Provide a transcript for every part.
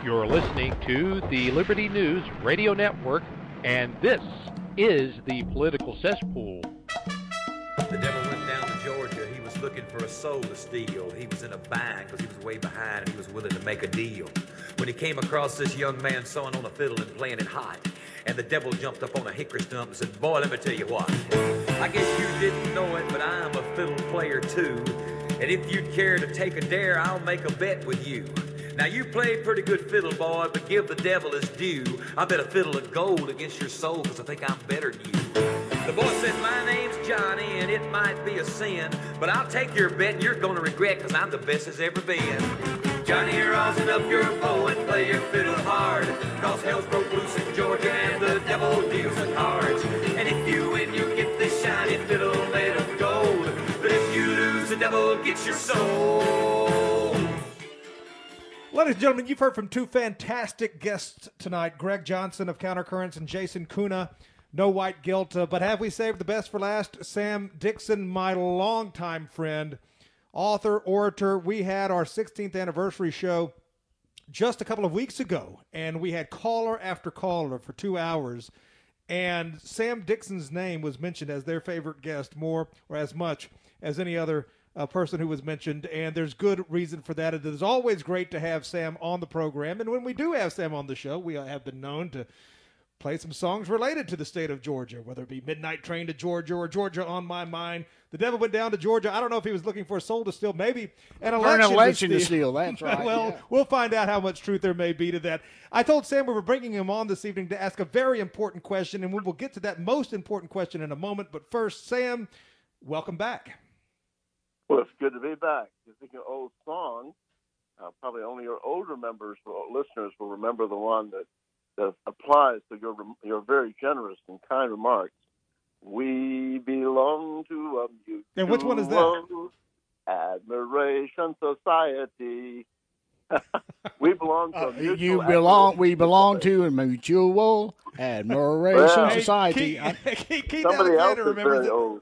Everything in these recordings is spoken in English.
You're listening to the Liberty News Radio Network, and this is the Political Cesspool. The devil went down to Georgia. He was looking for a soul to steal. He was in a bind because he was way behind and he was willing to make a deal. When he came across this young man sawing on a fiddle and playing it hot, and the devil jumped up on a hickory stump and said, "Boy, let me tell you what. I guess you didn't know it, but I'm a fiddle player too. And if you'd care to take a dare, I'll make a bet with you. Now, you play pretty good fiddle, boy, but give the devil his due. I bet a fiddle of gold against your soul because I think I'm better than you." The boy said, "My name's Johnny, and it might be a sin, but I'll take your bet and you're going to regret because I'm the best as ever been. Johnny, rosin up your bow and play your fiddle hard, cause hell's broke loose in Georgia and the devil deals the cards. And if you win, you get this shiny fiddle made of gold, but if you lose, the devil gets your soul." Ladies and gentlemen, you've heard from two fantastic guests tonight, Greg Johnson of Countercurrents and Jason Kuna, No White Guilt. But have we saved the best for last? Sam Dixon, my longtime friend, author, orator. We had our 16th anniversary show just a couple of weeks ago, and we had caller after caller for 2 hours. And Sam Dixon's name was mentioned as their favorite guest more or as much as any other person who was mentioned, and there's good reason for that. It is always great to have Sam on the program, and when we do have Sam on the show, we have been known to play some songs related to the state of Georgia, whether it be Midnight Train to Georgia or Georgia on My Mind. The devil went down to Georgia. I don't know if he was looking for a soul to steal, maybe an election to steal. That's right. Well, yeah. We'll find out how much truth there may be to that. I told Sam we were bringing him on this evening to ask a very important question, and we will get to that most important question in a moment. But first, Sam, welcome back. Well, it's good to be back. You think an old song, probably only your older members or listeners will remember the one that applies to your very generous and kind remarks. We belong to a mutual and which one is that? Admiration Society. We belong to a mutual we belong to a mutual admiration society. Keith Somebody else Alexander is remembers very it. old.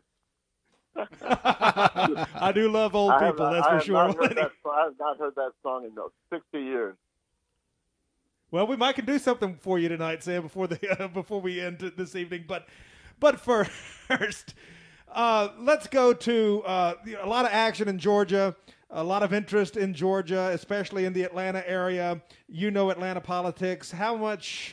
I do love old people, that's for sure. I have not heard that song in 60 years. Well, we might can do something for you tonight, Sam, before we end this evening. But first, let's go to a lot of action in Georgia, a lot of interest in Georgia, especially in the Atlanta area. You know Atlanta politics. How much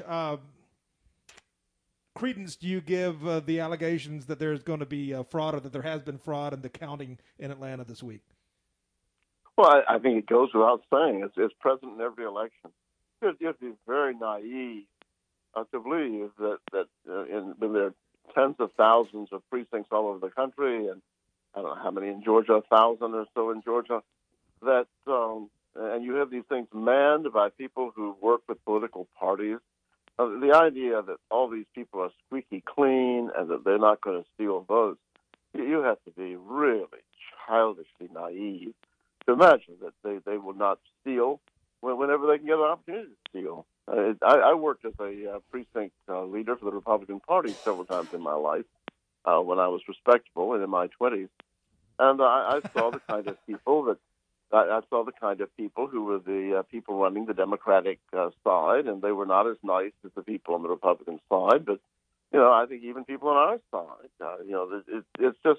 credence do you give the allegations that there's going to be fraud or that there has been fraud in the counting in Atlanta this week? Well, I think it goes without saying. It's present in every election. You have to be very naive to believe that when there are tens of thousands of precincts all over the country, and I don't know how many in Georgia, 1,000 or so in Georgia, that and you have these things manned by people who work with political parties. The idea that all these people are squeaky clean and that they're not going to steal votes, you have to be really childishly naive to imagine that they will not steal whenever they can get an opportunity to steal. I worked as a precinct leader for the Republican Party several times in my life when I was respectable and in my 20s, and I saw the kind of people who were the people running the Democratic side, and they were not as nice as the people on the Republican side. But I think even people on our side, it's just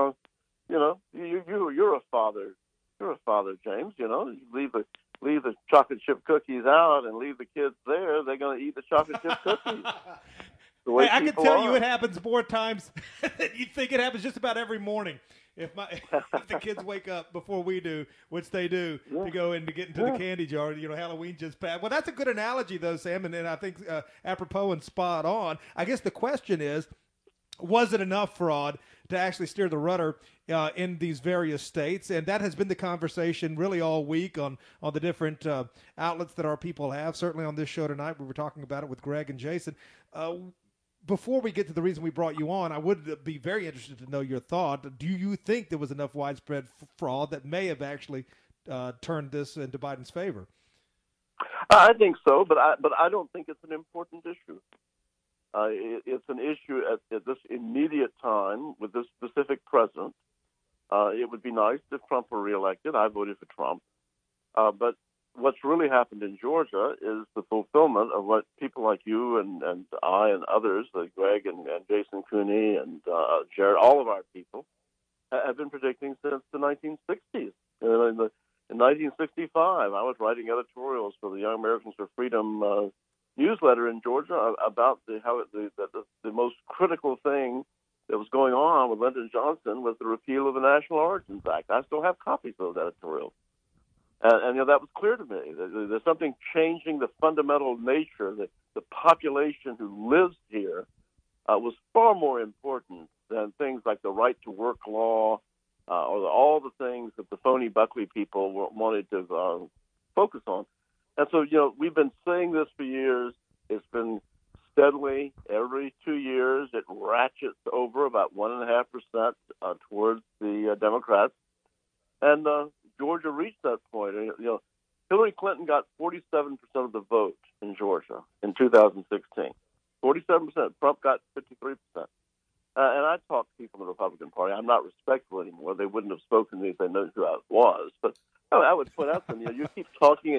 you're a father. You're a father, James. You leave the chocolate chip cookies out and leave the kids there. They're going to eat the chocolate chip cookies. Hey, I can tell you it happens more times than you think. It happens just about every morning. If the kids wake up before we do, which they do, to go in to get into the candy jar, Halloween just passed. Well, that's a good analogy, though, Sam, and I think apropos and spot on. I guess the question is, was it enough fraud to actually steer the rudder in these various states? And that has been the conversation really all week on the different outlets that our people have. Certainly on this show tonight, we were talking about it with Greg and Jason. Before we get to the reason we brought you on, I would be very interested to know your thought. Do you think there was enough widespread fraud that may have actually turned this into Biden's favor? I think so, but I don't think it's an important issue. It's an issue at this immediate time with this specific president. It would be nice if Trump were reelected. I voted for Trump. But what's really happened in Georgia is the fulfillment of what people like you and I and others, like Greg and Jason Cooney and Jared, all of our people, have been predicting since the 1960s. In 1965, I was writing editorials for the Young Americans for Freedom newsletter in Georgia about how the most critical thing that was going on with Lyndon Johnson was the repeal of the National Origins Act. I still have copies of those editorials. And that was clear to me. There's something changing the fundamental nature. The population who lives here was far more important than things like the right to work law or all the things that the phony Buckley people wanted to focus on. And so, we've been saying this for years. It's been steadily, every 2 years, it ratchets over about 1.5% towards the Democrats. And Georgia reached that point. Hillary Clinton got 47% of the vote in Georgia in 2016. 47%. Trump got 53%. And I talked to people in the Republican Party. I'm not respectful anymore. They wouldn't have spoken to me if they knew who I was. But I would point out to them, you keep talking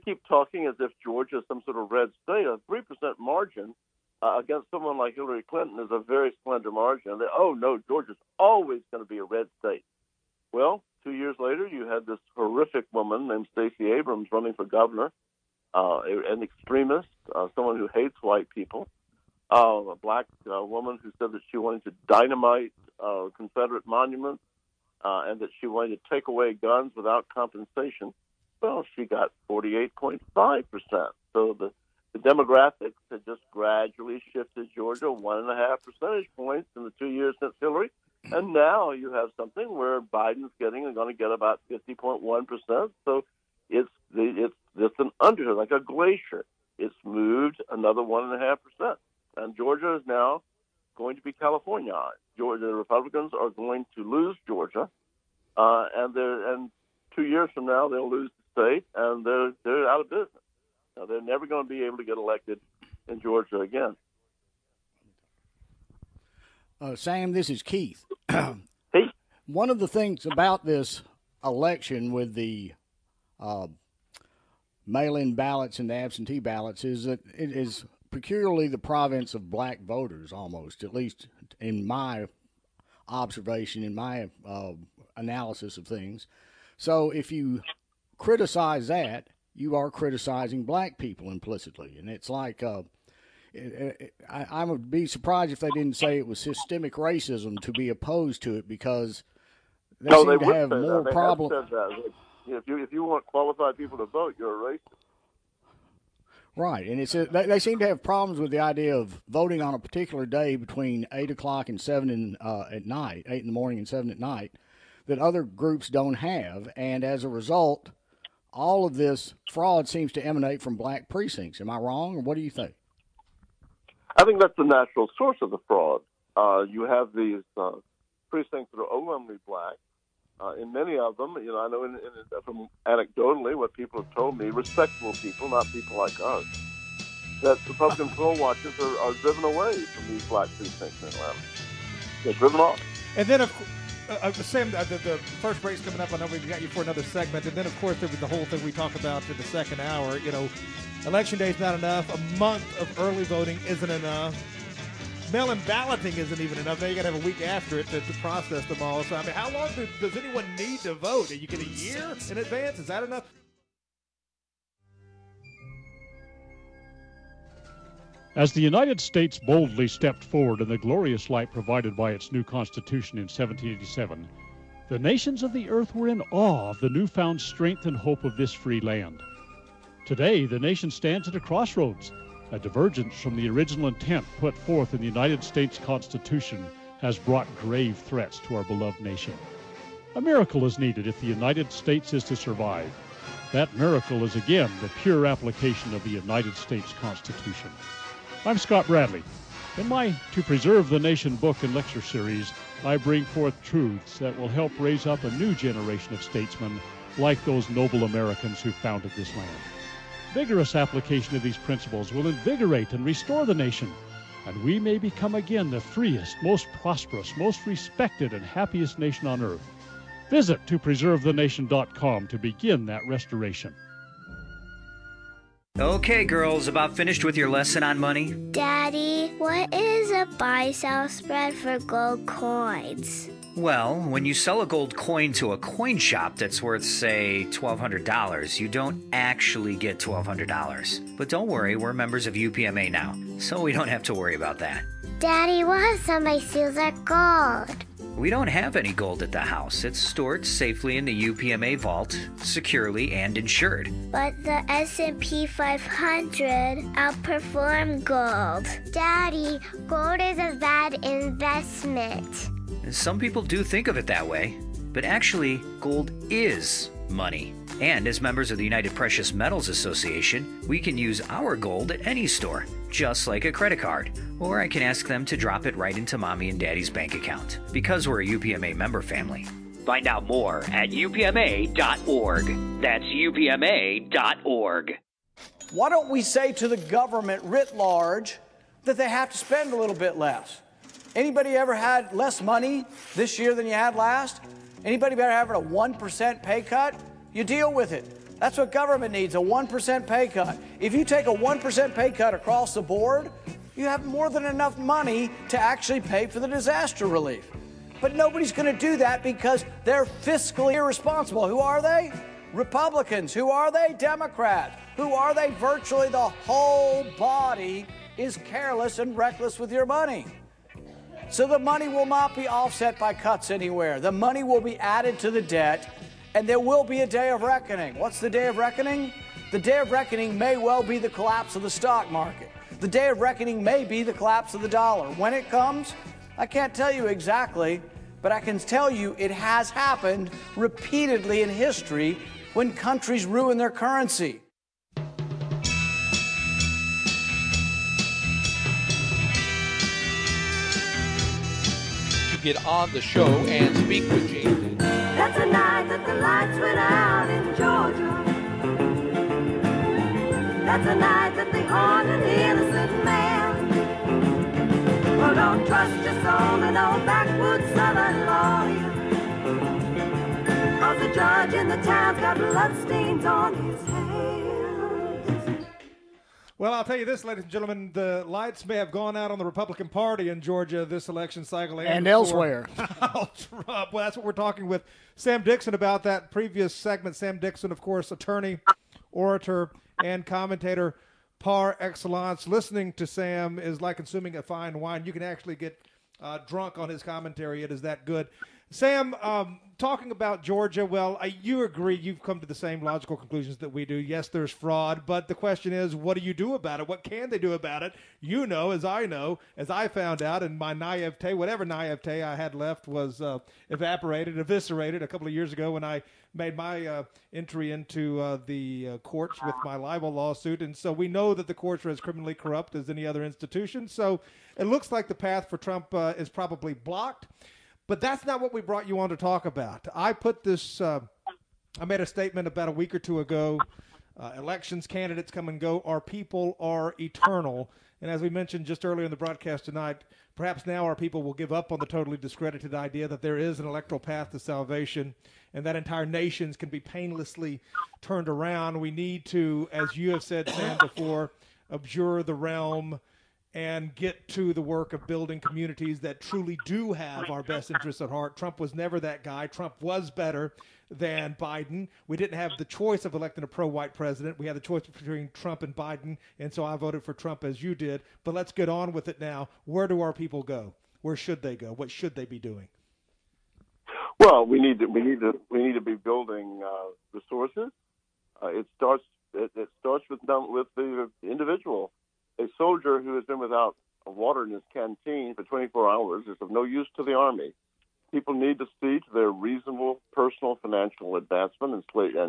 as if Georgia is some sort of red state. A 3% margin against someone like Hillary Clinton is a very slender margin. And no, Georgia's always going to be a red state. Well, 2 years later, you had this horrific woman named Stacey Abrams running for governor, an extremist, someone who hates white people, a black woman who said that she wanted to dynamite Confederate monuments and that she wanted to take away guns without compensation. Well, she got 48.5%. So the demographics had just gradually shifted Georgia 1.5 percentage points in the 2 years since Hillary. And now you have something where Biden's going to get about 50.1%. So it's an under, like a glacier. It's moved another 1.5%. And Georgia is now going to be Californiaized. The Republicans are going to lose Georgia, and 2 years from now they'll lose the state, and they're out of business. Now, they're never going to be able to get elected in Georgia again. Sam, this is Keith. Hey. One of the things about this election with the mail-in ballots and the absentee ballots is that it is peculiarly the province of black voters, almost, at least in my observation, in my analysis of things. So if you criticize that, you are criticizing black people implicitly. And it's like I would be surprised if they didn't say it was systemic racism to be opposed to it, because they seem to have more problems. If you want qualified people to vote, you're a racist. Right, and they seem to have problems with the idea of voting on a particular day between 8 o'clock and 7 at night, 8 in the morning and 7 at night, that other groups don't have, and as a result, all of this fraud seems to emanate from black precincts. Am I wrong, or what do you think? I think that's the natural source of the fraud. You have these precincts that are overwhelmingly black. In many of them, I know from anecdotally what people have told me, respectable people, not people like us, that Republican poll watchers are driven away from these black precincts in Atlanta. They're driven off. And then, Sam, the first break's coming up. I know we've got you for another segment. And then, of course, there was the whole thing we talk about in the second hour. Election day is not enough. A month of early voting isn't enough. Mail-in balloting isn't even enough. Now you got to have a week after it to process them all. So, how long does anyone need to vote? You get a year in advance? Is that enough? As the United States boldly stepped forward in the glorious light provided by its new Constitution in 1787, the nations of the earth were in awe of the newfound strength and hope of this free land. Today, the nation stands at a crossroads. A divergence from the original intent put forth in the United States Constitution has brought grave threats to our beloved nation. A miracle is needed if the United States is to survive. That miracle is again the pure application of the United States Constitution. I'm Scott Bradley. In my To Preserve the Nation book and lecture series, I bring forth truths that will help raise up a new generation of statesmen like those noble Americans who founded this land. Vigorous application of these principles will invigorate and restore the nation, and we may become again the freest, most prosperous, most respected, and happiest nation on earth. Visit topreservethenation.com to begin that restoration. Okay, girls, about finished with your lesson on money? Daddy, what is a buy-sell spread for gold coins? Well, when you sell a gold coin to a coin shop that's worth, say, $1,200, you don't actually get $1,200. But don't worry, we're members of UPMA now, so we don't have to worry about that. Daddy, what if somebody steals our gold? We don't have any gold at the house. It's stored safely in the UPMA vault, securely and insured. But the S&P 500 outperformed gold. Daddy, gold is a bad investment. Some people do think of it that way, but actually, gold is money. And as members of the United Precious Metals Association, we can use our gold at any store, just like a credit card. Or I can ask them to drop it right into Mommy and Daddy's bank account, because we're a UPMA member family. Find out more at upma.org. That's upma.org. Why don't we say to the government writ large that they have to spend a little bit less? Anybody ever had less money this year than you had last? Anybody ever having a 1% pay cut? You deal with it. That's what government needs, a 1% pay cut. If you take a 1% pay cut across the board, you have more than enough money to actually pay for the disaster relief. But nobody's going to do that because they're fiscally irresponsible. Who are they? Republicans. Who are they? Democrats. Who are they? Virtually the whole body is careless and reckless with your money. So the money will not be offset by cuts anywhere. The money will be added to the debt, and there will be a day of reckoning. What's the day of reckoning? The day of reckoning may well be the collapse of the stock market. The day of reckoning may be the collapse of the dollar. When it comes, I can't tell you exactly, but I can tell you it has happened repeatedly in history when countries ruin their currency. Get on the show and speak with Jason. That's the night that the lights went out in Georgia. That's the night that they harmed an innocent man. Well, don't trust your soul to no backwoods southern lawyer, 'cause the judge in the town's got bloodstains on his hands. Well, I'll tell you this, ladies and gentlemen, the lights may have gone out on the Republican Party in Georgia this election cycle. And elsewhere. Donald Trump. Well, that's what we're talking with Sam Dixon about that previous segment. Sam Dixon, of course, attorney, orator, and commentator par excellence. Listening to Sam is like consuming a fine wine. You can actually get drunk on his commentary. It is that good. Sam, talking about Georgia, well, you agree, you've come to the same logical conclusions that we do. Yes, there's fraud, but the question is, what do you do about it? What can they do about it? You know, as I found out, and my naivete, whatever naivete I had left was eviscerated a couple of years ago when I made my entry into the courts with my libel lawsuit. And so we know that the courts are as criminally corrupt as any other institution. So it looks like the path for Trump is probably blocked. But that's not what we brought you on to talk about. I put this, I made a statement about a week or two ago. Elections, candidates come and go. Our people are eternal. And as we mentioned just earlier in the broadcast tonight, perhaps now our people will give up on the totally discredited idea that there is an electoral path to salvation and that entire nations can be painlessly turned around. We need to, as you have said, Sam, before, abjure the realm and get to the work of building communities that truly do have our best interests at heart. Trump was never that guy. Trump was better than Biden. We didn't have the choice of electing a pro-white president. We had the choice between Trump and Biden, and so I voted for Trump as you did. But let's get on with it now. Where do our people go? Where should they go? What should they be doing? Well, we need to be building resources. It starts with the individual. A soldier who has been without water in his canteen for 24 hours is of no use to the Army. People need to see to their reasonable personal financial advancement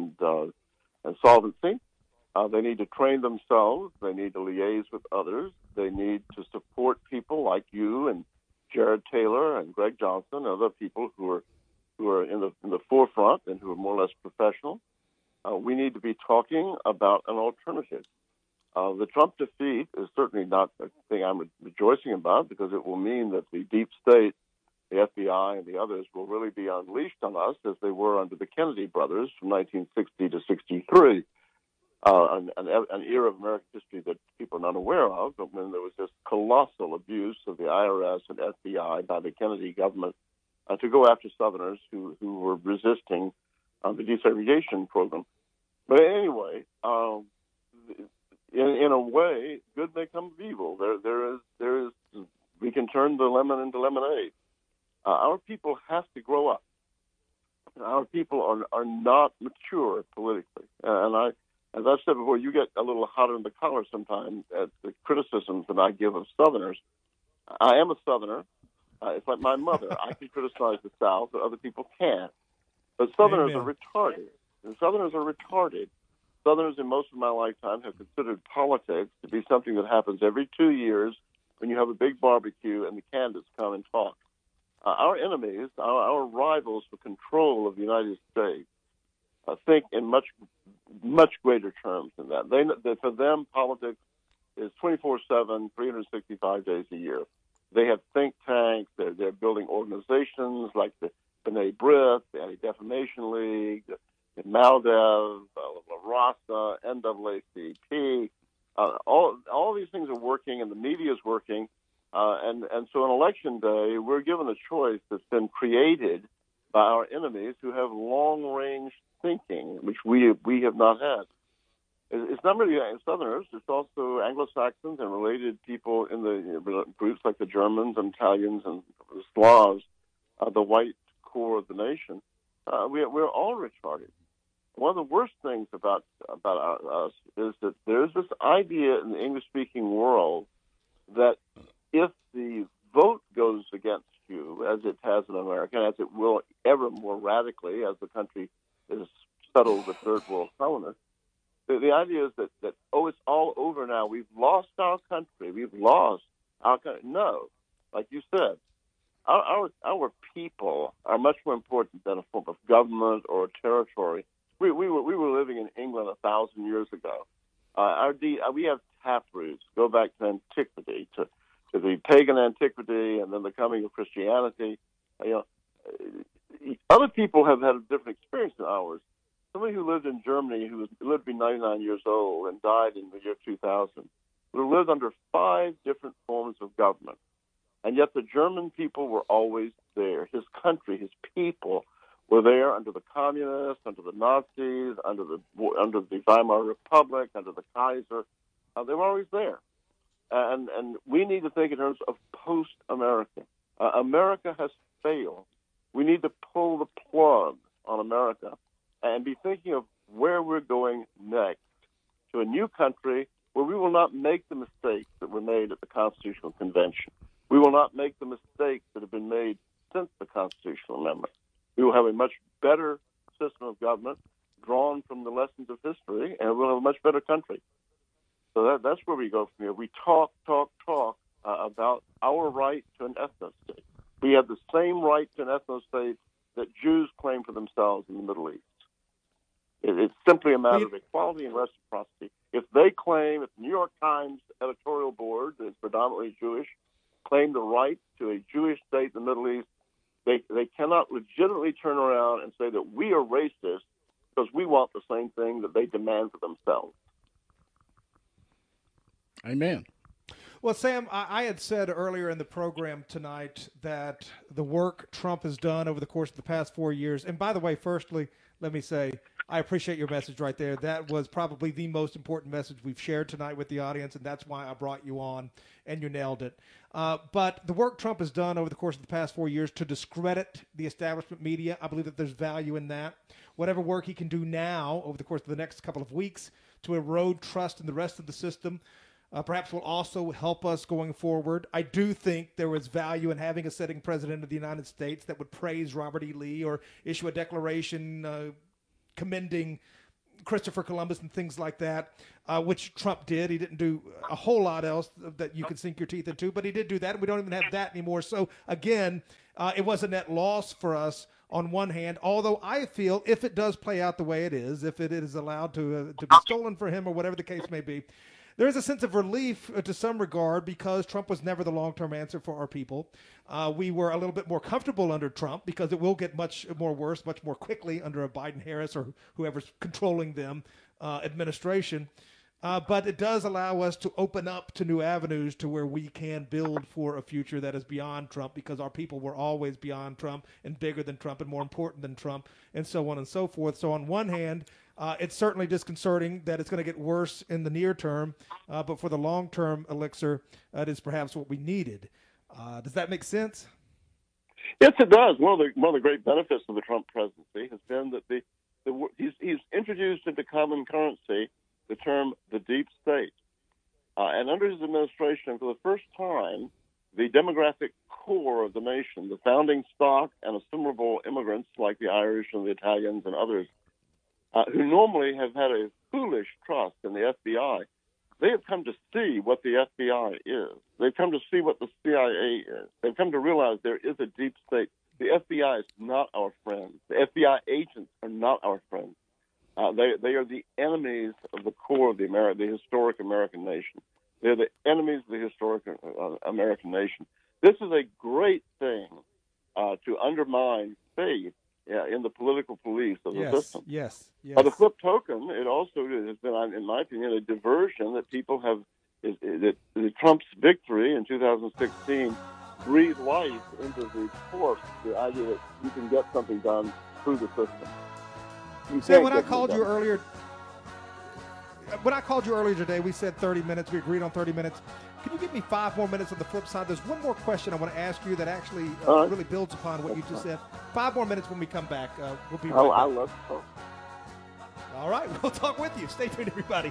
and solvency. They need to train themselves. They need to liaise with others. They need to support people like you and Jared Taylor and Greg Johnson and other people who are in the forefront and who are more or less professional. We need to be talking about an alternative. The Trump defeat is certainly not a thing I'm rejoicing about because it will mean that the deep state, the FBI, and the others will really be unleashed on us as they were under the Kennedy brothers from 1960 to 63. an era of American history that people are not aware of, but when there was this colossal abuse of the IRS and FBI by the Kennedy government to go after Southerners who were resisting the desegregation program. But anyway, in a way, good may come of evil. There is. We can turn the lemon into lemonade. Our people have to grow up. Our people are not mature politically, as I've said before, you get a little hotter in the collar sometimes at the criticisms that I give of Southerners. I am a Southerner. It's like my mother. I can criticize the South, but other people can't. But Southerners are retarded. And Southerners are retarded. Southerners in most of my lifetime have considered politics to be something that happens every 2 years when you have a big barbecue and the candidates come and talk. Our enemies, our rivals for control of the United States, think in much greater terms than that. For them, politics is 24/7, 365 days a year. They have think tanks. They're building organizations like the B'nai B'rith, the Anti-Defamation League, the Maldev, La Raza, NAACP. All these things are working, and the media is working. And so on Election Day, we're given a choice that's been created by our enemies who have long-range thinking, which we have not had. It's not really Southerners. It's also Anglo-Saxons and related people in the groups like the Germans and Italians and the Slavs, the white core of the nation. We're all retarded. One of the worst things about us is that there's this idea in the English-speaking world that if the vote goes against you, as it has in America, and as it will ever more radically as the country is settled with third world colonists, the idea is that it's all over now. We've lost our country. We've lost our country. No, like you said, our people are much more important than a form of government or a territory. We were living in England 1,000 years ago. We have taproots go back to antiquity, to the pagan antiquity, and then the coming of Christianity. Other people have had a different experience than ours. Somebody who lived in Germany, who lived to be 99 years old and died in the year 2000, would have lived under 5 different forms of government. And yet the German people were always there. His country, his people were there under the communists, under the Nazis, under the Weimar Republic, under the Kaiser. They were always there. And we need to think in terms of post-America. America has failed. We need to pull the plug on America and be thinking of where we're going next, to a new country where we will not make the mistakes that were made at the Constitutional Convention. We will not make the mistakes that have been made since the Constitutional Amendment. We will have a much better system of government drawn from the lessons of history, and we'll have a much better country. So that's where we go from here. We talk about our right to an ethno-state. We have the same right to an ethno-state that Jews claim for themselves in the Middle East. It's simply a matter of equality and reciprocity. If the New York Times editorial board that is predominantly Jewish, claim the right to a Jewish state in the Middle East, they cannot legitimately turn around and say that we are racist because we want the same thing that they demand for themselves. Amen. Well, Sam, I had said earlier in the program tonight that the work Trump has done over the course of the past 4 years, and by the way, firstly, let me say, I appreciate your message right there. That was probably the most important message we've shared tonight with the audience, and that's why I brought you on, and you nailed it. But the work Trump has done over the course of the past 4 years to discredit the establishment media, I believe that there's value in that. Whatever work he can do now over the course of the next couple of weeks to erode trust in the rest of the system, perhaps will also help us going forward. I do think there is value in having a sitting president of the United States that would praise Robert E. Lee or issue a declaration commending Christopher Columbus and things like that, which Trump did. He didn't do a whole lot else that you could sink your teeth into, but he did do that, and we don't even have that anymore. So, again, it was a net loss for us on one hand, although I feel if it does play out the way it is, if it is allowed to be stolen for him or whatever the case may be, there is a sense of relief to some regard because Trump was never the long-term answer for our people. We were a little bit more comfortable under Trump because it will get much more worse, much more quickly under a Biden-Harris or whoever's controlling them administration. But it does allow us to open up to new avenues to where we can build for a future that is beyond Trump, because our people were always beyond Trump and bigger than Trump and more important than Trump, and so on and so forth. So on one hand, it's certainly disconcerting that it's going to get worse in the near term, but for the long-term elixir, it is perhaps what we needed. Does that make sense? Yes, it does. One of the great benefits of the Trump presidency has been that he's introduced into common currency the term the deep state. And under his administration, for the first time, the demographic core of the nation, the founding stock and assimilable immigrants like the Irish and the Italians and others, who normally have had a foolish trust in the FBI, they have come to see what the FBI is. They've come to see what the CIA is. They've come to realize there is a deep state. The FBI is not our friends. The FBI agents are not our friends. They are the enemies of the core of the historic American nation. They're the enemies of the historic American nation. This is a great thing to undermine faith in the political police of the system. Yes. By the flip token, it also has been, in my opinion, a diversion that people have. That Trump's victory in 2016 breathed life into the force, the idea that you can get something done through the system. Sam, when I called you earlier today, we said 30 minutes. We agreed on 30 minutes. Can you give me 5 more minutes on the flip side? There's one more question I want to ask you that actually really builds upon what you just said. 5 more minutes when we come back. We'll be right back. I love to talk. All right, we'll talk with you. Stay tuned, everybody.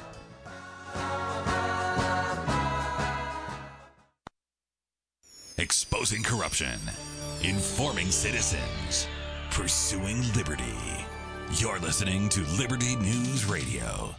Exposing corruption, informing citizens, pursuing liberty. You're listening to Liberty News Radio.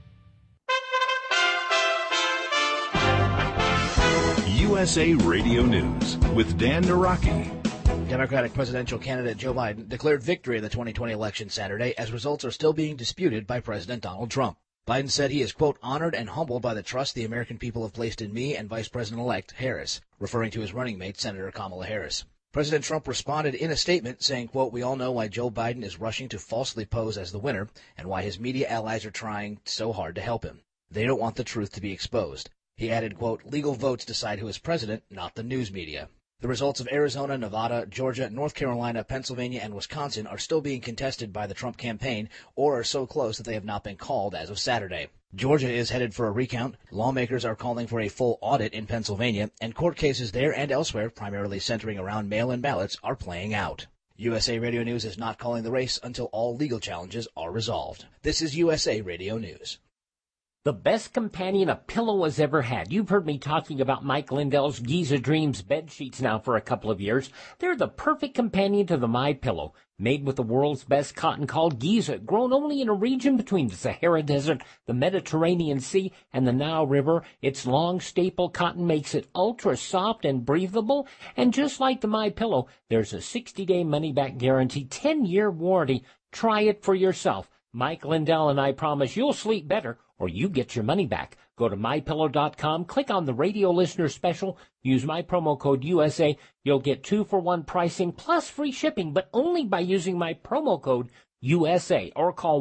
USA Radio News with Dan Naraki. Democratic presidential candidate Joe Biden declared victory in the 2020 election Saturday as results are still being disputed by President Donald Trump. Biden said he is, quote, honored and humbled by the trust the American people have placed in me and Vice President-elect Harris, referring to his running mate, Senator Kamala Harris. President Trump responded in a statement saying, quote, we all know why Joe Biden is rushing to falsely pose as the winner and why his media allies are trying so hard to help him. They don't want the truth to be exposed. He added, quote, legal votes decide who is president, not the news media. The results of Arizona, Nevada, Georgia, North Carolina, Pennsylvania, and Wisconsin are still being contested by the Trump campaign or are so close that they have not been called as of Saturday. Georgia is headed for a recount. Lawmakers are calling for a full audit in Pennsylvania, and court cases there and elsewhere, primarily centering around mail-in ballots, are playing out. USA Radio News is not calling the race until all legal challenges are resolved. This is USA Radio News. The best companion a pillow has ever had. You've heard me talking about Mike Lindell's Giza Dreams bed sheets now for a couple of years. They're the perfect companion to the MyPillow. Made with the world's best cotton called Giza, grown only in a region between the Sahara Desert, the Mediterranean Sea, and the Nile River. Its long staple cotton makes it ultra soft and breathable. And just like the MyPillow, there's a 60-day money-back guarantee, 10-year warranty. Try it for yourself. Mike Lindell and I promise you'll sleep better or you get your money back. Go to MyPillow.com, click on the radio listener special, use my promo code USA. You'll get 2-for-1 pricing plus free shipping, but only by using my promo code USA, or call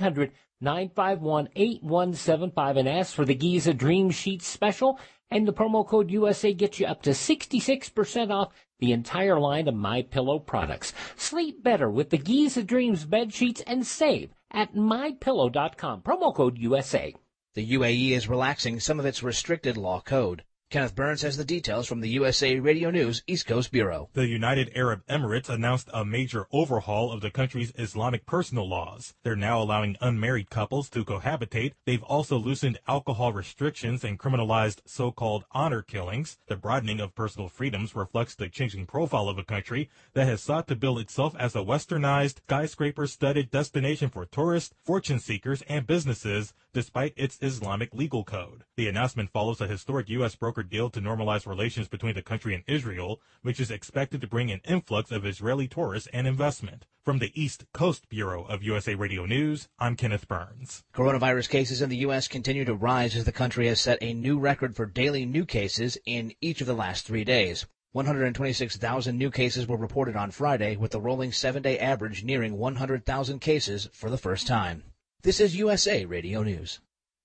1-800-951-8175 and ask for the Giza Dream Sheets special, and the promo code USA gets you up to 66% off the entire line of MyPillow products. Sleep better with the Giza Dreams bed sheets and save at MyPillow.com. Promo code USA. The UAE is relaxing some of its restricted law code. Kenneth Burns has the details from the USA Radio News East Coast Bureau. The United Arab Emirates announced a major overhaul of the country's Islamic personal laws. They're now allowing unmarried couples to cohabitate. They've also loosened alcohol restrictions and criminalized so-called honor killings. The broadening of personal freedoms reflects the changing profile of a country that has sought to build itself as a westernized, skyscraper-studded destination for tourists, fortune seekers, and businesses, despite its Islamic legal code. The announcement follows a historic U.S. brokered deal to normalize relations between the country and Israel, which is expected to bring an influx of Israeli tourists and investment. From the East Coast Bureau of USA Radio News, I'm Kenneth Burns. Coronavirus cases in the U.S. continue to rise as the country has set a new record for daily new cases in each of the last 3 days. 126,000 new cases were reported on Friday, with the rolling 7-day average nearing 100,000 cases for the first time. This is USA Radio News.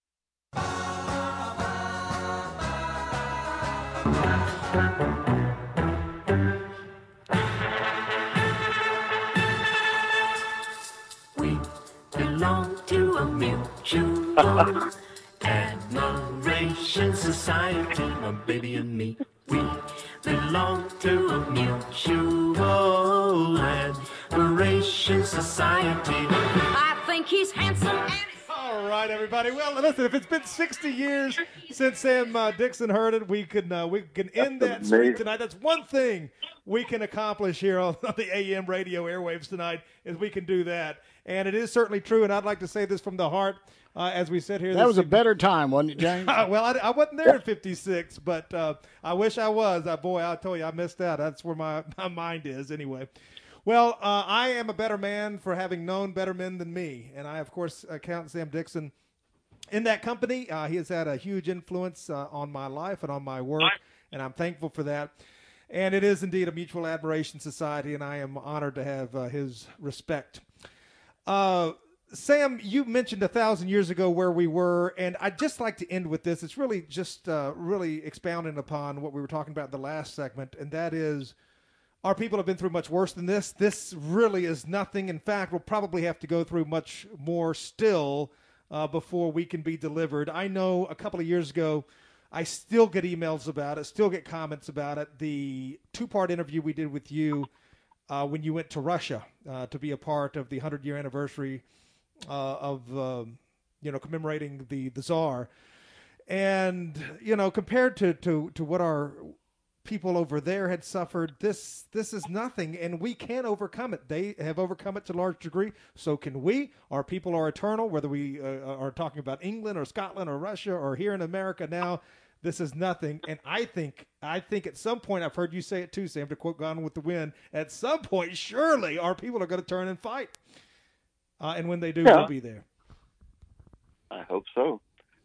We belong to a mutual admiration society, my baby and me. We belong to a mutual admiration society. I think he's handsome and all right, everybody. Well, listen, if it's been 60 years since Sam Dixon heard it, we can end that streak tonight. That's one thing we can accomplish here on the AM radio airwaves tonight, is we can do that. And it is certainly true, and I'd like to say this from the heart as we sit here. That was a better time, wasn't it, James? Well, I wasn't there in 56, but I wish I was. Boy, I'll tell you, I missed out. That's where my mind is anyway. Well, I am a better man for having known better men than me, and I, of course, count Sam Dixon in that company. He has had a huge influence on my life and on my work, and I'm thankful for that. And it is indeed a mutual admiration society, and I am honored to have his respect. Sam, you mentioned 1,000 years ago where we were, and I'd just like to end with this. It's really just really expounding upon what we were talking about in the last segment, and that is our people have been through much worse than this. This really is nothing. In fact, we'll probably have to go through much more still before we can be delivered. I know a couple of years ago, I still get emails about it, still get comments about it. The 2-part interview we did with you when you went to Russia to be a part of the 100-year anniversary of commemorating the Tsar. And, compared to what our people over there had suffered, this is nothing, and we can overcome it. They have overcome it to a large degree. So can we. Our people are eternal, whether we are talking about England or Scotland or Russia or here in America now. This is nothing. And I think at some point, I've heard you say it too, Sam, to quote Gone with the Wind, at some point, surely our people are going to turn and fight. And when they do, we'll be there. I hope so.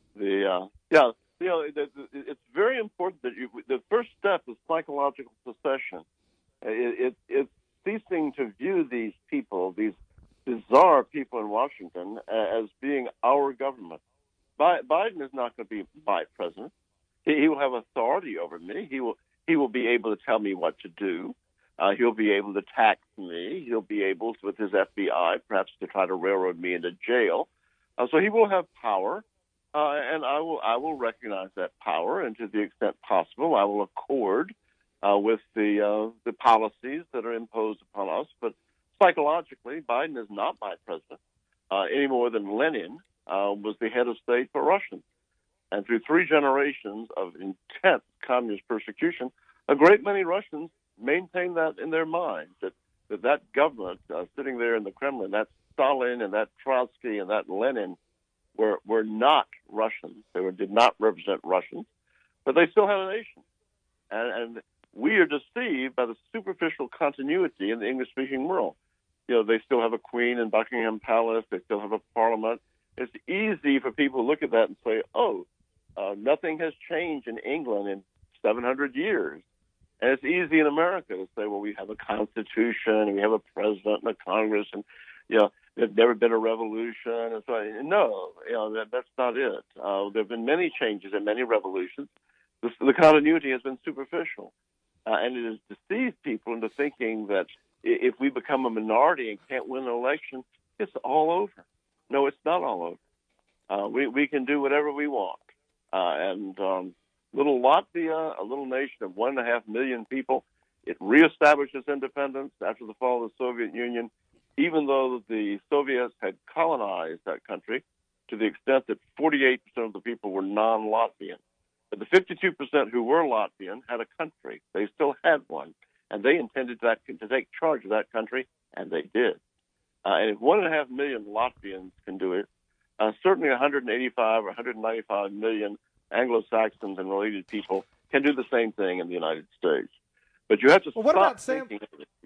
It's very important that the first step is psychological secession. It's ceasing to view these people, these bizarre people in Washington, as being our government. Biden is not going to be my president. He will have authority over me. He will be able to tell me what to do. He'll be able to tax me. He'll be able to, with his FBI, perhaps to try to railroad me into jail. So he will have power. And I will recognize that power, and to the extent possible, I will accord with the policies that are imposed upon us. But psychologically, Biden is not my president any more than Lenin was the head of state for Russians. And through 3 generations of intense communist persecution, a great many Russians maintain that in their minds, that government sitting there in the Kremlin, that Stalin and that Trotsky and that Lenin, were not Russians. They did not represent Russians, but they still had a nation. And we are deceived by the superficial continuity in the English-speaking world. They still have a queen in Buckingham Palace. They still have a parliament. It's easy for people to look at that and say, nothing has changed in England in 700 years. And it's easy in America to say, well, we have a constitution, and we have a president and a Congress, and, there's never been a revolution. And so, no, that's not it. There have been many changes and many revolutions. The continuity has been superficial. And it has deceived people into thinking that if we become a minority and can't win an election, it's all over. No, it's not all over. We can do whatever we want. Little Latvia, a little nation of 1.5 million people, it reestablished its independence after the fall of the Soviet Union, even though the Soviets had colonized that country to the extent that 48% of the people were non-Latvian. But the 52% who were Latvian had a country. They still had one, and they intended to take charge of that country, and they did. And if 1.5 million Latvians can do it, certainly 185 or 195 million Anglo-Saxons and related people can do the same thing in the United States. But you have to stop thinking of it.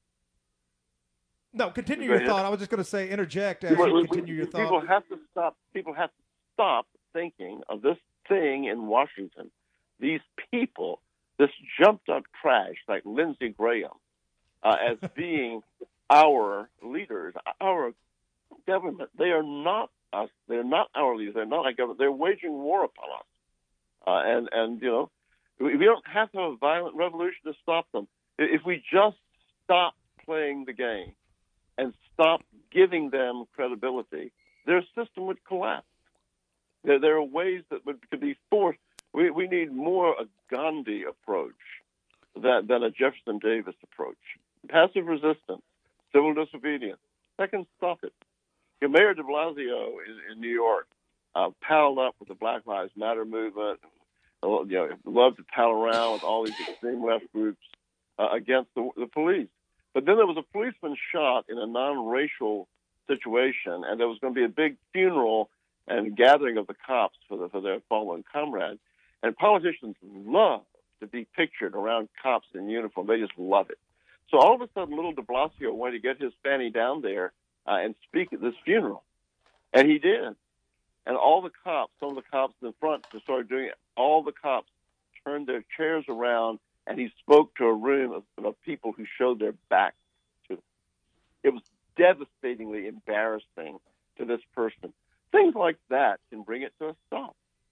No, continue your thought. I was just going to say, interject as you continue your thought. People have to stop thinking of this thing in Washington. These people, this jumped-up trash like Lindsey Graham, as being our leaders, our government. They are not us. They're not our leaders. They're not our government. They're waging war upon us. And you know, we don't have to have a violent revolution to stop them. If we just stop playing the game and stop giving them credibility, their system would collapse. There are ways that could be forced. We need more a Gandhi approach than a Jefferson Davis approach. Passive resistance, civil disobedience. That can stop it. Mayor de Blasio in New York palled up with the Black Lives Matter movement. Loved to pal around with all these extreme left groups against the police. But then there was a policeman shot in a non-racial situation, and there was going to be a big funeral and gathering of the cops for their fallen comrade. And politicians love to be pictured around cops in uniform. They just love it. So all of a sudden, little de Blasio wanted to get his fanny down there and speak at this funeral. And he did. And all the cops, some of the cops in the front just started doing it. All the cops turned their chairs around, and he spoke to a room of people who showed their back to him. It was devastatingly embarrassing to this person. Things like that can bring it to a stop.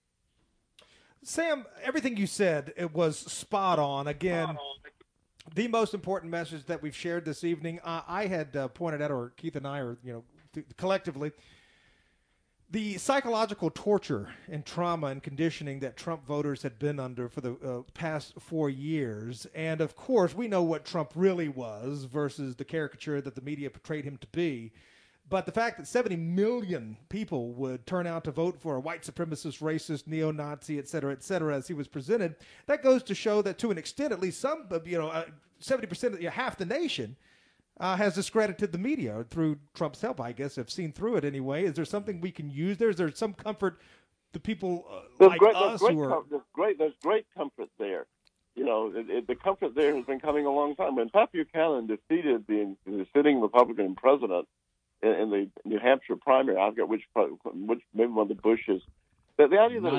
Sam, everything you said, it was spot on. Again, the most important message that we've shared this evening, I had pointed out, or Keith and I, or collectively, the psychological torture and trauma and conditioning that Trump voters had been under for the past 4 years. And, of course, we know what Trump really was versus the caricature that the media portrayed him to be. But the fact that 70 million people would turn out to vote for a white supremacist, racist, neo-Nazi, et cetera, as he was presented, that goes to show that to an extent, at least 70% of half the nation has discredited the media through Trump's help, I guess, have seen through it anyway. Is there something we can use there? Is there some comfort to people like us who are... There's great comfort there. The comfort there has been coming a long time. When Pat Buchanan defeated the sitting Republican president in the New Hampshire primary, I forget which maybe one of the Bushes, the idea that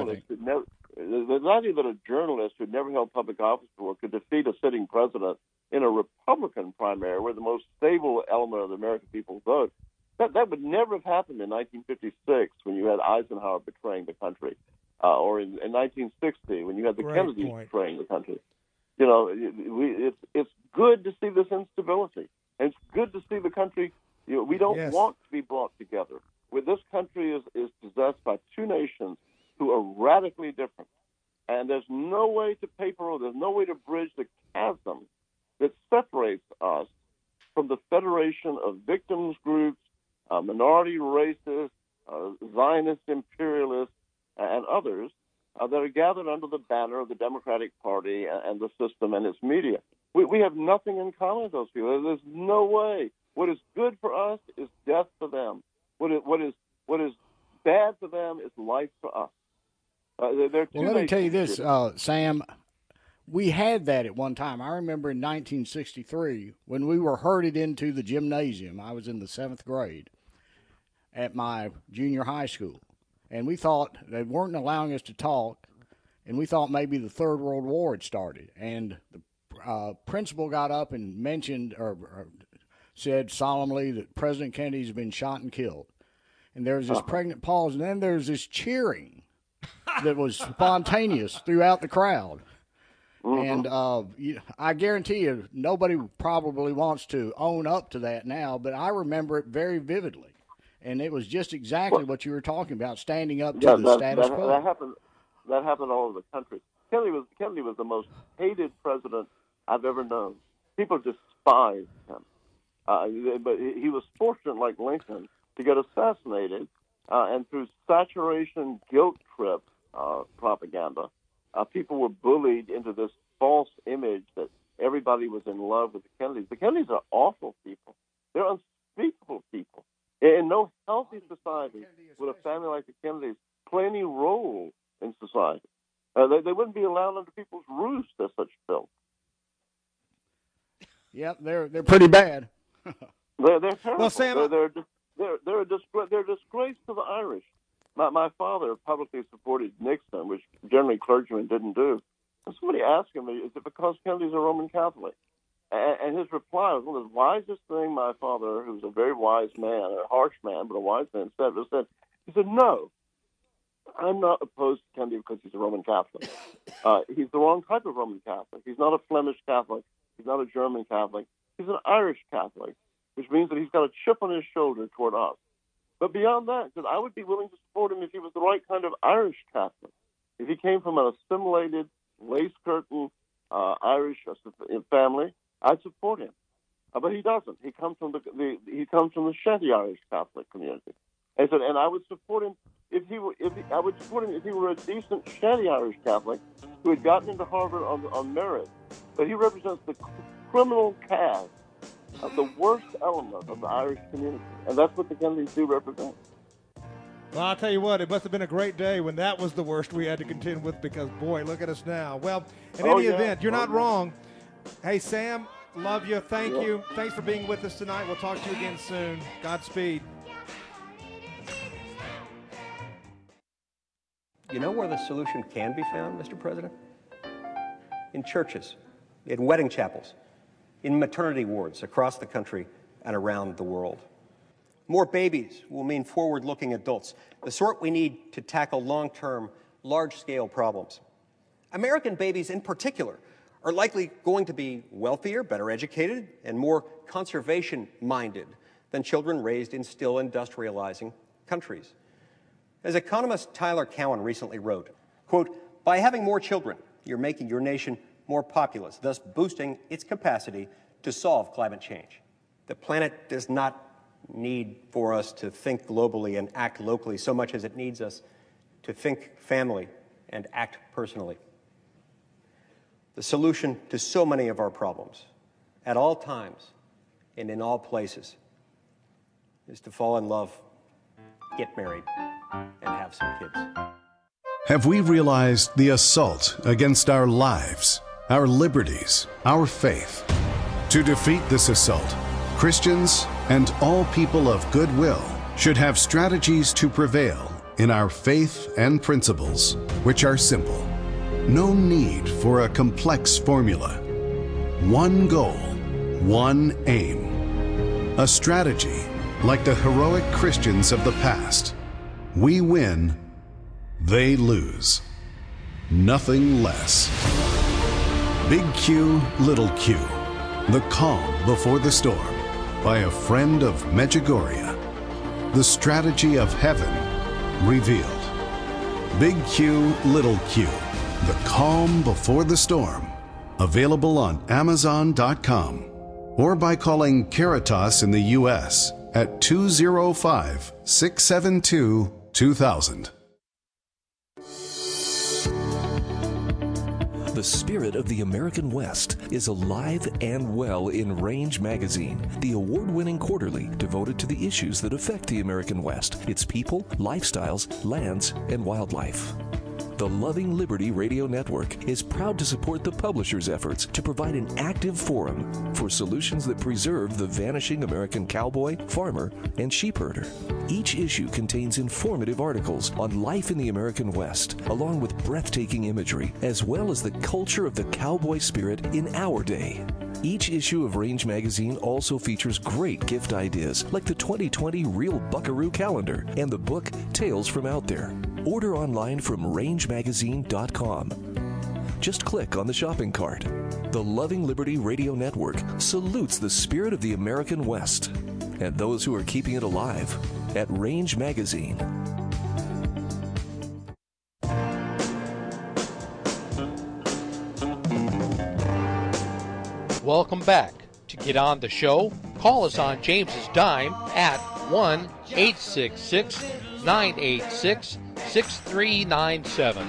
a journalist who'd never held public office before could defeat a sitting president in a Republican primary, where the most stable element of the American people vote, that would never have happened in 1956 when you had Eisenhower betraying the country, or in 1960 when you had the Kennedys betraying the country. It's good to see this instability, and it's good to see the country. We don't want to be brought together. This country is possessed by two nations who are radically different, and there's no way to paper over, there's no way to bridge the chasm that separates us from the federation of victims groups, minority racists, Zionist imperialists, and others that are gathered under the banner of the Democratic Party and the system and its media. We have nothing in common with those people. There's no way. What is good for us is death for them. What is bad for them is life for us. Let me tell you this, Sam. We had that at one time. I remember in 1963 when we were herded into the gymnasium. I was in the 7th grade at my junior high school, and we thought they weren't allowing us to talk, and we thought maybe the Third World War had started. And the principal got up and mentioned or said solemnly that President Kennedy's been shot and killed. And there was this pregnant pause, and then there's this cheering that was spontaneous throughout the crowd. And I guarantee you, nobody probably wants to own up to that now, but I remember it very vividly. And it was just exactly what you were talking about, standing up to the status quo. That happened all over the country. Kennedy was the most hated president I've ever known. People despised him. But he was fortunate, like Lincoln, to get assassinated, and through saturation, guilt trip propaganda, people were bullied into this false image that everybody was in love with the Kennedys. The Kennedys are awful people. They're unspeakable people. In no healthy society would a family like the Kennedys play any role in society. They wouldn't be allowed under people's roofs. They're such filth. Yep, they're pretty bad. They're terrible. Well, Sam, they're a disgrace to the Irish. My father publicly supported Nixon, which generally clergymen didn't do. And somebody asked him, is it because Kennedys are Roman Catholic? And his reply was one of the wisest thing my father, who's a very wise man, a harsh man, but a wise man, said. He said, no, I'm not opposed to Kennedy because he's a Roman Catholic. He's the wrong type of Roman Catholic. He's not a Flemish Catholic. He's not a German Catholic. He's an Irish Catholic, which means that he's got a chip on his shoulder toward us. But beyond that, because I would be willing to support him if he was the right kind of Irish Catholic. If he came from an assimilated, lace-curtain Irish family, I'd support him. But he doesn't. He comes from the Shanty Irish Catholic community. And so, and I would support him if he were a decent Shanty Irish Catholic who had gotten into Harvard on merit. But he represents the criminal caste of the worst element of the Irish community, and that's what the Kennedys do represent. Well, I'll tell you what, it must have been a great day when that was the worst we had to contend with, because, boy, look at us now. Well, in any event, you're not wrong. Hey, Sam, love you. Thank you. Thanks for being with us tonight. We'll talk to you again soon. Godspeed. You know where the solution can be found, Mr. President? In churches, in wedding chapels, in maternity wards across the country and around the world. More babies will mean forward-looking adults, the sort we need to tackle long-term, large-scale problems. American babies in particular are likely going to be wealthier, better educated, and more conservation-minded than children raised in still industrializing countries. As economist Tyler Cowen recently wrote, quote, "By having more children, you're making your nation more populous, thus boosting its capacity to solve climate change. The planet does not need for us to think globally and act locally so much as it needs us to think family and act personally. The solution to so many of our problems, at all times and in all places, is to fall in love, get married, and have some kids." Have we realized the assault against our lives, our liberties, our faith? To defeat this assault, Christians and all people of goodwill should have strategies to prevail in our faith and principles, which are simple. No need for a complex formula. One goal, one aim. A strategy like the heroic Christians of the past. We win, they lose. Nothing less. Big Q, Little Q. The Calm Before the Storm by a friend of Medjugorje. The strategy of heaven revealed. Big Q, Little Q. The Calm Before the Storm. Available on Amazon.com or by calling Caritas in the U.S. at 205-672-2000. The spirit of the American West is alive and well in Range Magazine, the award-winning quarterly devoted to the issues that affect the American West, its people, lifestyles, lands, and wildlife. The Loving Liberty Radio Network is proud to support the publisher's efforts to provide an active forum for solutions that preserve the vanishing American cowboy, farmer, and sheepherder. Each issue contains informative articles on life in the American West, along with breathtaking imagery, as well as the culture of the cowboy spirit in our day. Each issue of Range Magazine also features great gift ideas like the 2020 Real Buckaroo Calendar and the book Tales from Out There. Order online from rangemagazine.com. Just click on the shopping cart. The Loving Liberty Radio Network salutes the spirit of the American West and those who are keeping it alive at Range Magazine. Welcome back. To get on the show, call us on James's dime at 1-866-986-6397.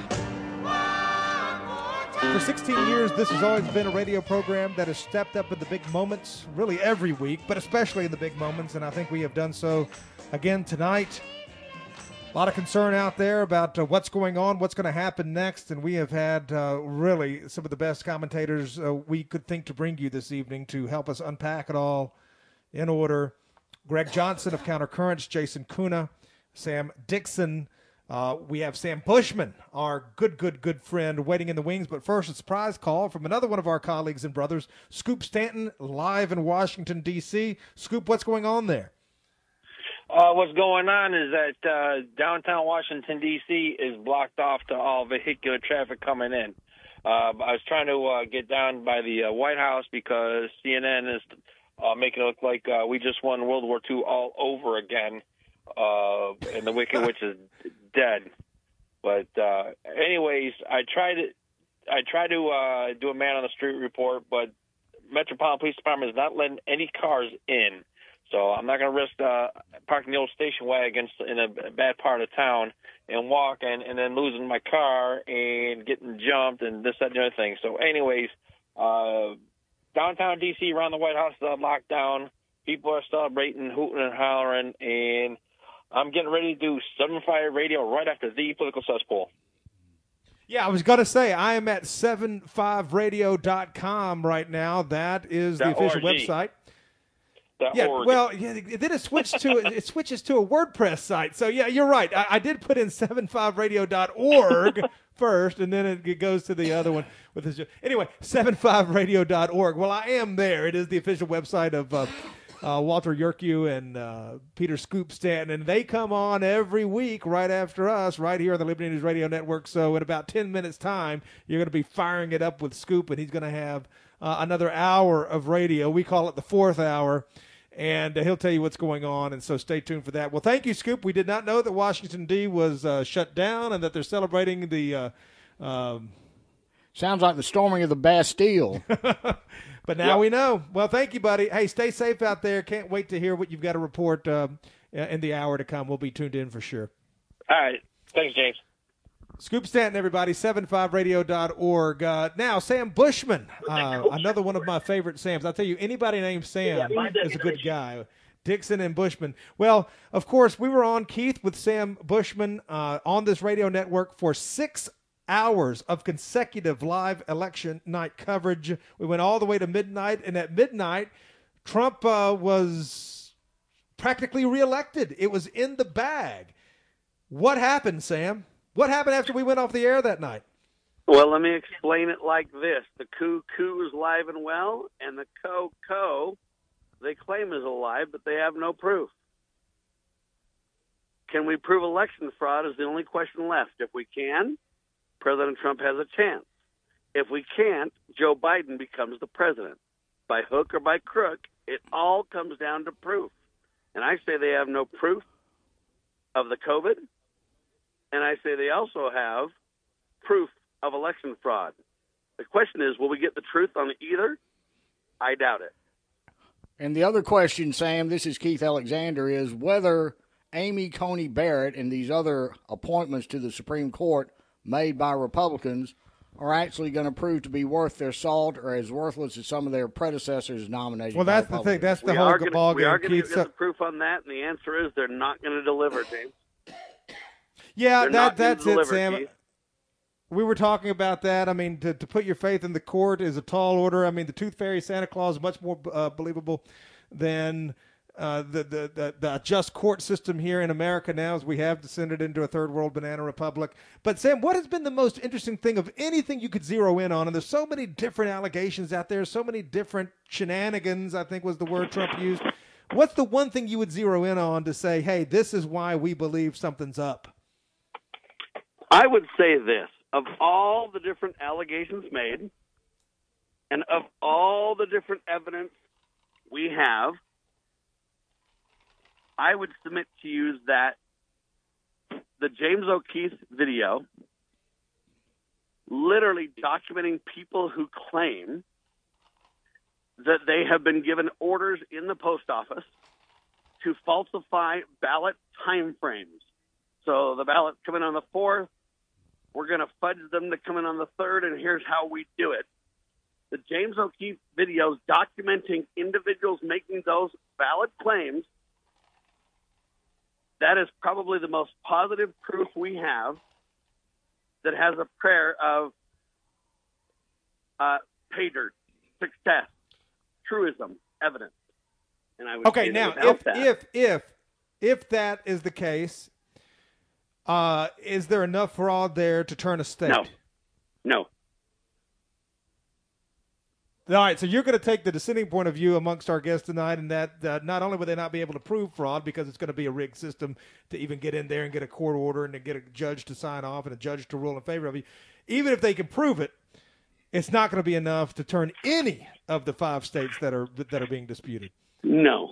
For 16 years, this has always been a radio program that has stepped up in the big moments, really every week, but especially in the big moments, and I think we have done so again tonight. A lot of concern out there about what's going on, what's going to happen next, and we have had really some of the best commentators we could think to bring you this evening to help us unpack it all in order. Greg Johnson of Countercurrents, Jason Kuna, Sam Dixon We have Sam Bushman, our good friend, waiting in the wings. But first, a surprise call from another one of our colleagues and brothers, Scoop Stanton, live in Washington, D.C. Scoop, what's going on there? What's going on is that downtown Washington, D.C. is blocked off to all vehicular traffic coming in. I was trying to get down by the White House because CNN is making it look like we just won World War II all over again, and the Wicked Witch is dead. But anyways, I tried to do a man on the street report, but Metropolitan Police Department is not letting any cars in. So I'm not going to risk parking the old station wagon in a bad part of town and walking and then losing my car and getting jumped and this, that, and the other thing. So anyways, downtown D.C. around the White House is on lockdown. People are celebrating, hooting and hollering, and I'm getting ready to do 7.5 radio right after the political cesspool. Yeah, I was going to say, I am at 75radio.com right now. That is the official website. Well, then it switches to a WordPress site. So yeah, you're right. I did put in 75radio.org first, and then it goes to the other one with this. Anyway, 75radio.org. Well, I am there. It is the official website of Walter Yerkew and Peter Scoop Stanton, and they come on every week right after us, right here on the Liberty News Radio Network. So in about 10 minutes' time, you're going to be firing it up with Scoop, and he's going to have another hour of radio. We call it the fourth hour. And he'll tell you what's going on, and so stay tuned for that. Well, thank you, Scoop. We did not know that Washington, D. was shut down and that they're celebrating the sounds like the storming of the Bastille. But now we know. Well, thank you, buddy. Hey, stay safe out there. Can't wait to hear what you've got to report in the hour to come. We'll be tuned in for sure. All right. Thanks, James. Scoop Stanton, everybody, 75radio.org. Now, Sam Bushman, another one of my favorite Sams. I'll tell you, anybody named Sam is a good guy. Dixon and Bushman. Well, of course, we were on, Keith, with Sam Bushman on this radio network for 6 hours of consecutive live election night coverage. We went all the way to midnight, and at midnight, Trump was practically reelected. It was in the bag. What happened, Sam? What happened after we went off the air that night? Well, let me explain it like this. The coup is live and well, and the they claim is alive, but they have no proof. Can we prove election fraud is the only question left. If we can, President Trump has a chance. If we can't, Joe Biden becomes the president. By hook or by crook, it all comes down to proof. And I say they have no proof of the COVID. And I say they also have proof of election fraud. The question is, will we get the truth on either? I doubt it. And the other question, Sam, this is Keith Alexander, is whether Amy Coney Barrett and these other appointments to the Supreme Court made by Republicans are actually going to prove to be worth their salt or as worthless as some of their predecessors nominated. Well, that's the thing. That's the whole ballgame. We are going to get the proof on that, and the answer is they're not going to deliver, James. Yeah, that's it, Sam. Keith. We were talking about that. I mean, to put your faith in the court is a tall order. I mean, the Tooth Fairy Santa Claus is much more believable than the just court system here in America now, as we have descended into a third world banana republic. But, Sam, what has been the most interesting thing of anything you could zero in on? And there's so many different allegations out there, so many different shenanigans, I think was the word Trump used. What's the one thing you would zero in on to say, hey, this is why we believe something's up? I would say this. Of all the different allegations made and of all the different evidence we have, I would submit to you that the James O'Keefe video literally documenting people who claim that they have been given orders in the post office to falsify ballot timeframes. So the ballots come in on the 4th. We're going to fudge them to come in on the 3rd, and here's how we do it. The James O'Keefe videos documenting individuals making those valid claims, that is probably the most positive proof we have that has a prayer of pay dirt, success, truism, evidence. And I would okay, now if that is the case, is there enough fraud there to turn a state? No. All right, so you're going to take the dissenting point of view amongst our guests tonight, and that not only would they not be able to prove fraud because it's going to be a rigged system to even get in there and get a court order and to get a judge to sign off and a judge to rule in favor of you, even if they can prove it, it's not going to be enough to turn any of the 5 states that are being disputed. No.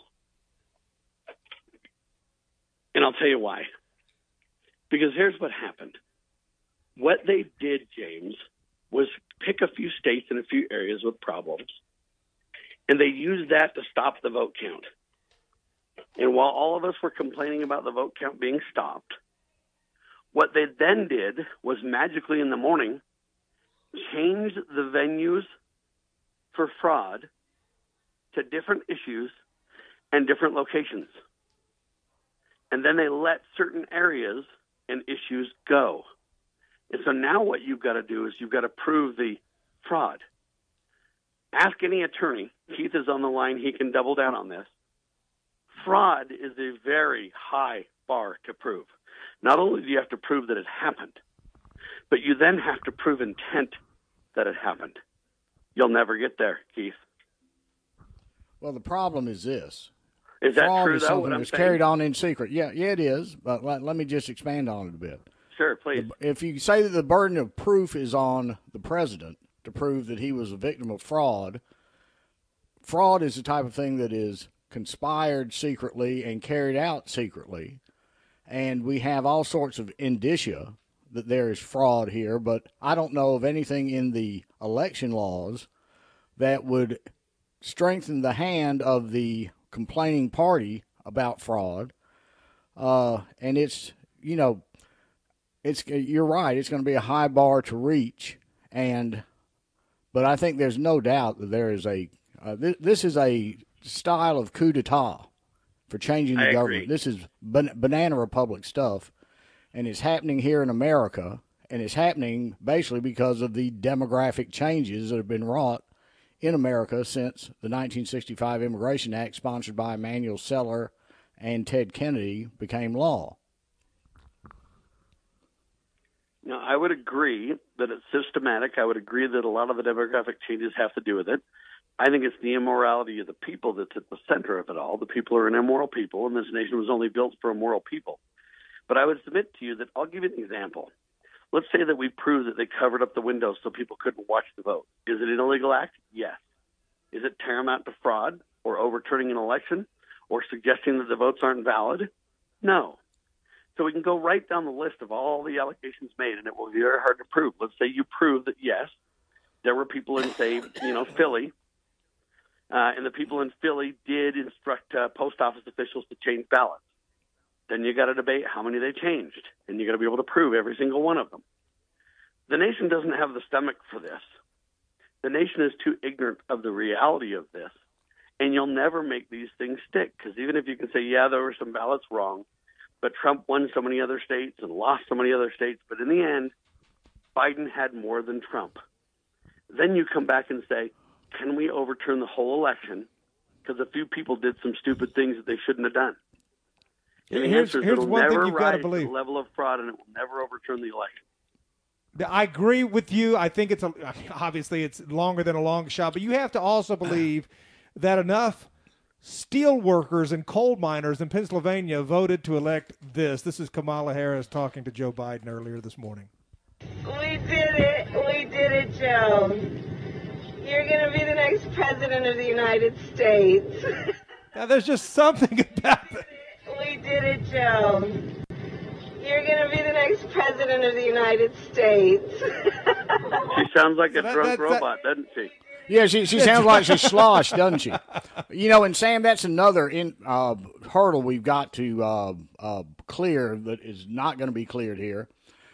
And I'll tell you why. Because here's what happened. What they did, James, was pick a few states in a few areas with problems, and they used that to stop the vote count. And while all of us were complaining about the vote count being stopped, what they then did was magically in the morning change the venues for fraud to different issues and different locations. And then they let certain areas and issues go. And so now what you've got to do is you've got to prove the fraud. Ask any attorney. Keith is on the line. He can double down on this. Fraud is a very high bar to prove. Not only do you have to prove that it happened, but you then have to prove intent that it happened. You'll never get there, Keith. Well, the problem is this. Is that fraud true, is though, something what I'm that's saying? carried on in secret. Yeah, it is. But let me just expand on it a bit. Sure, please. If you say that the burden of proof is on the president to prove that he was a victim of fraud, fraud is the type of thing that is conspired secretly and carried out secretly. And we have all sorts of indicia that there is fraud here, but I don't know of anything in the election laws that would strengthen the hand of the complaining party about fraud. And it's, you're right. It's going to be a high bar to reach, but I think there's no doubt that there is this is a style of coup d'etat for changing the government. This is banana republic stuff, and it's happening here in America, and it's happening basically because of the demographic changes that have been wrought in America since the 1965 Immigration Act, sponsored by Emanuel Seller and Ted Kennedy, became law. Now, I would agree that it's systematic. I would agree that a lot of the demographic changes have to do with it. I think it's the immorality of the people that's at the center of it all. The people are an immoral people, and this nation was only built for immoral people. But I would submit to you that I'll give you an example. Let's say that we prove that they covered up the windows so people couldn't watch the vote. Is it an illegal act? Yes. Is it tantamount to fraud or overturning an election or suggesting that the votes aren't valid? No. So we can go right down the list of all the allegations made, and it will be very hard to prove. Let's say you prove that, yes, there were people in, say, Philly, and the people in Philly did instruct post office officials to change ballots. Then you got to debate how many they changed, and you got to be able to prove every single one of them. The nation doesn't have the stomach for this. The nation is too ignorant of the reality of this, and you'll never make these things stick, because even if you can say, yeah, there were some ballots wrong, but Trump won so many other states and lost so many other states, but in the end, Biden had more than Trump. Then you come back and say, can we overturn the whole election because a few people did some stupid things that they shouldn't have done? And the answer is it'll never rise to the level of fraud, and it will never overturn the election. I agree with you. I think obviously it's longer than a long shot, but you have to also believe that enough steel workers and coal miners in Pennsylvania voted to elect this. This is Kamala Harris talking to Joe Biden earlier this morning. We did it. We did it, Joe. You're going to be the next president of the United States. Now, there's just something about it. We did it, Joe. You're going to be the next president of the United States. She sounds like a drunk robot, doesn't she? Yeah, she sounds like she's sloshed, doesn't she? And Sam, that's another hurdle we've got to clear that is not going to be cleared here.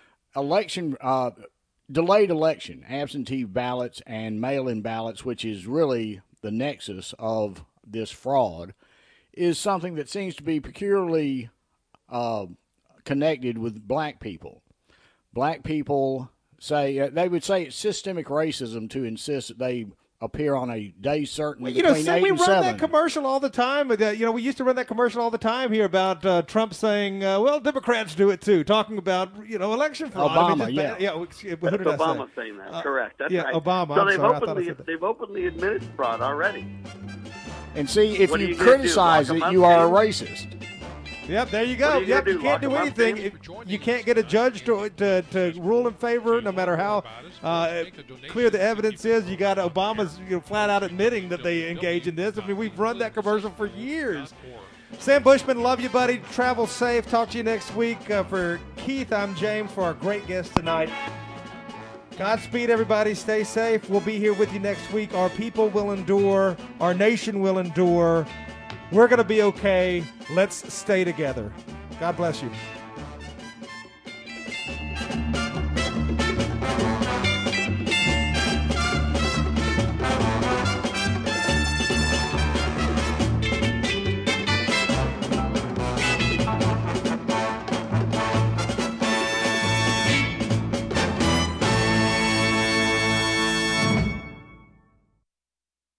Delayed election, absentee ballots and mail-in ballots, which is really the nexus of this fraud, is something that seems to be peculiarly connected with black people. Black people they would say it's systemic racism to insist that they appear on a day certain Well, between 8 we and run 7. that commercial all the time. We used to run that commercial all the time here about Trump saying, well, Democrats do it too, talking about, election fraud. Obama, who yeah. did I Obama say? saying that. Correct. That's yeah, right. Obama. So I'm they've sorry. I thought I said that. they've openly admitted fraud already. And see, if What are you you gonna criticize do, it, lock 'em you up, are a James? racist. Yep, there you What go. are you Yep, gonna you do, can't lock 'em do up, anything. James? You can't get a judge to rule in favor, no matter how clear the evidence is. You got Obama's flat out admitting that they engage in this. I mean, we've run that commercial for years. Sam Bushman, love you, buddy. Travel safe. Talk to you next week. For Keith, I'm James, for our great guest tonight. Godspeed, everybody. Stay safe. We'll be here with you next week. Our people will endure. Our nation will endure. We're going to be okay. Let's stay together. God bless you.